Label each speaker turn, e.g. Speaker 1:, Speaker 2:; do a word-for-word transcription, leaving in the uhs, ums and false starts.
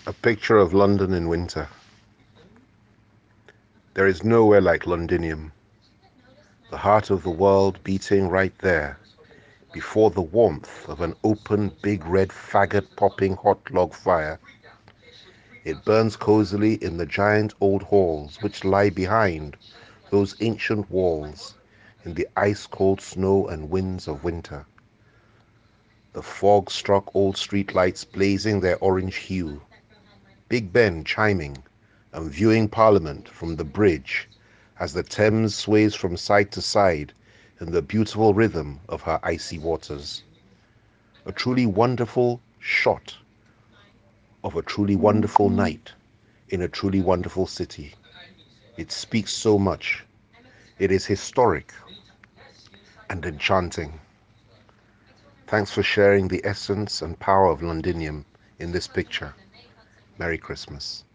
Speaker 1: A picture of London in winter. There is nowhere like Londinium, the heart of the world beating right there, before the warmth of an open, big red faggot-popping hot log fire. It burns cosily in the giant old halls which lie behind those ancient walls in the ice-cold snow and winds of winter. The fog-struck old street-lights blazing their orange hue, Big Ben chiming and viewing Parliament from the bridge as the Thames sways from side to side in the beautiful rhythm of her icy waters. A truly wonderful shot of a truly wonderful night in a truly wonderful city. It speaks so much. It is historic and enchanting. Thanks for sharing the essence and power of Londinium in this picture. Merry Christmas.